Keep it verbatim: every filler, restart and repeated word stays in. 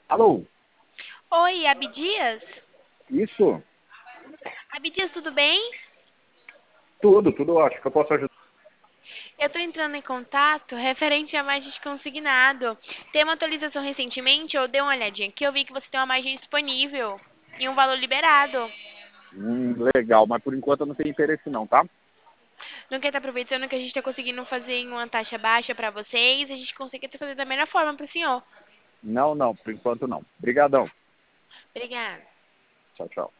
Alô? Oi, Abdias? Isso? Abdias, tudo bem? Tudo, tudo ótimo. Que eu posso ajudar? Eu tô entrando em contato referente a margem consignado. Tem uma atualização recentemente, eu dei uma olhadinha aqui, eu vi que você tem uma margem disponível e um valor liberado. Hum, legal, mas por enquanto eu não tenho interesse não, tá? Não quer estar aproveitando que a gente tá conseguindo fazer em uma taxa baixa para vocês, a gente consegue fazer da melhor forma para o senhor. Não, não, por enquanto não. Obrigadão. Obrigada. Tchau, tchau.